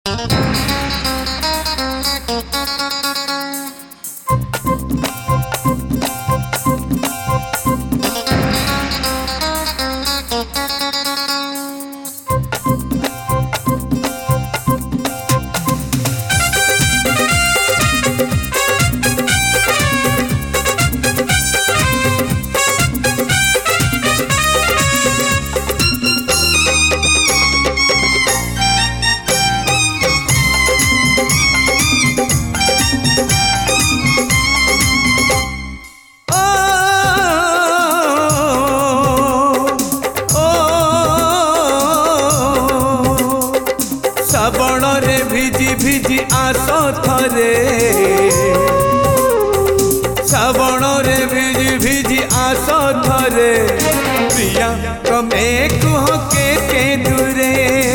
श्रावण रे भिजी भिजी आस थरे, श्रावण रे भिजी भिजी आस थरे, प्रिया तमे कुह के दूरे।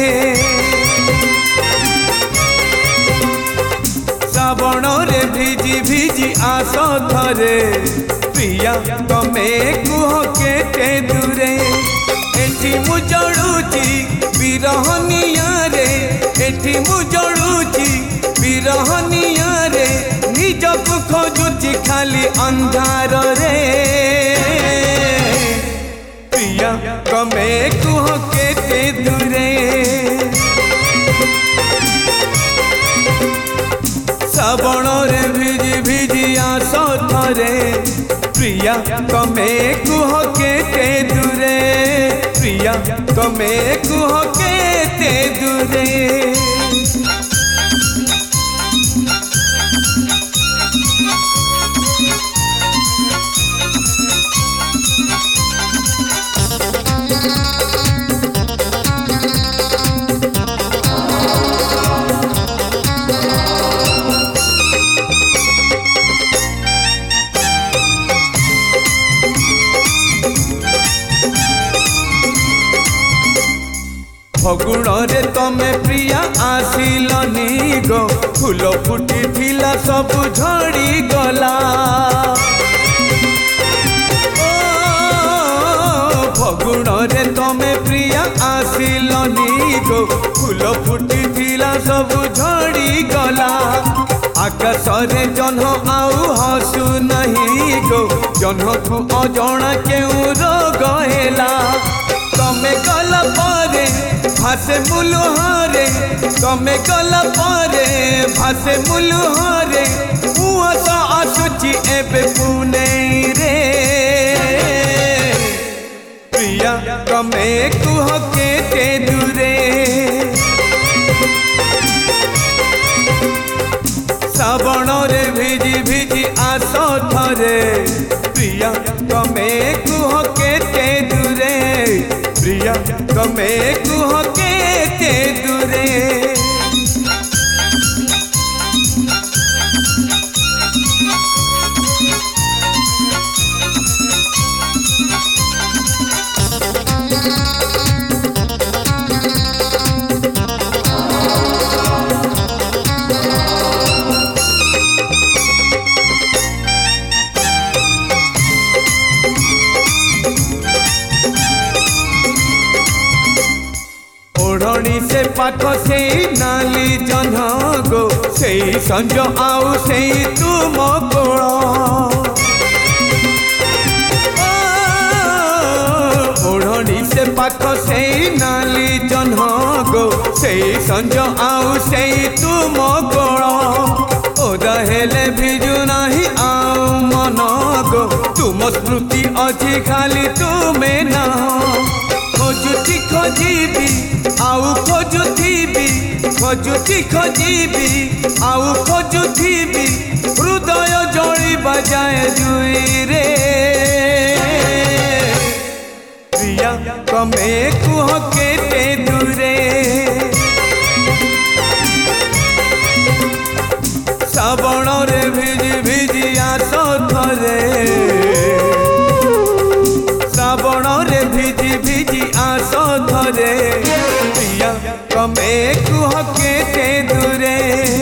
श्रावण रे भिजी भिजी आस थरे, प्रिया तमे कुह के दूरे। एठी मु जड़ुची बिरहनिया रे, एठी मु जड़ुची बिरहनिया रे, निजकु खोजुची खाली अंधार रे। प्रिया तमे कुह के दूरे। श्रावण रे भिजी भिजी आस थरे, प्रिया तमे कुह के दूरे। प्रिया तमे कुह के दूरे। फगुण रे तमे प्रिया आसिलनी गो, फूल फुटी थिला सब झड़ी गला। फगुण रे तमे प्रिया आसिलनी गो, फूल फुटी थिला सब झड़ी गला। आकाश रे जह्न आउ हसु नहीं गो, जह्न को अजणा केउ रोग हेला। तमे गला परे भासे मुलुहारे, तमे गला परे भासे मुलुहारे, उस आसुची एबे पुने रे। प्रिया तमे कुह के दूरे। श्रावण रे भिजी भिजी आस थरे, प्रिया तमे कुह के दूरे। प्रिया तमे कुह के दूरे। ओढ़नी से पाख से नाली जह्न गो, से संज आउ से तुम कोल। ओढ़नी से पाख से नाली जह्न गो, से संज आउ से तुम कोल। ओदा हेले भिजु नाही आउ मन गो, तुम स्मृति अछि खाली तुमे ना। खोजुची खोजीबी आउ खोजुथीबी, खोजुची खोजीबी आउ खोजुथीबी, हृदय जड़ी बजाए जुई रे। प्रिया तमे कुह के दूरे। श्रावण रे भिजी भिजी आस थरे, श्रावण रे भिजी भिजी आस थरे, प्रिया तमे कुह के दूरे।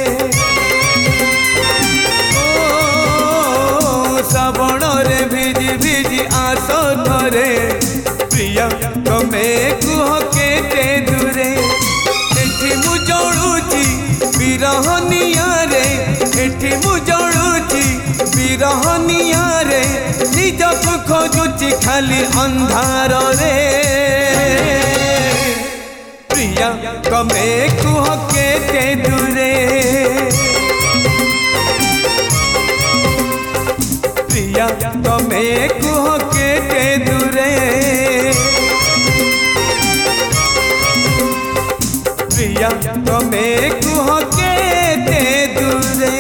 श्रावण रे भिजी भिजी आस थरे, प्रिया तमे कुह के दूरे। एठी मु जड़ुची बिरहनिया रे एठी मु जड़ुची बिरहनिया रे निजक खोजुची खाली अंधार रे प्रिया तमे कुह केते दूरे प्रिया तमे कुह केते दूरे प्रिया तमे कुह केते दूरे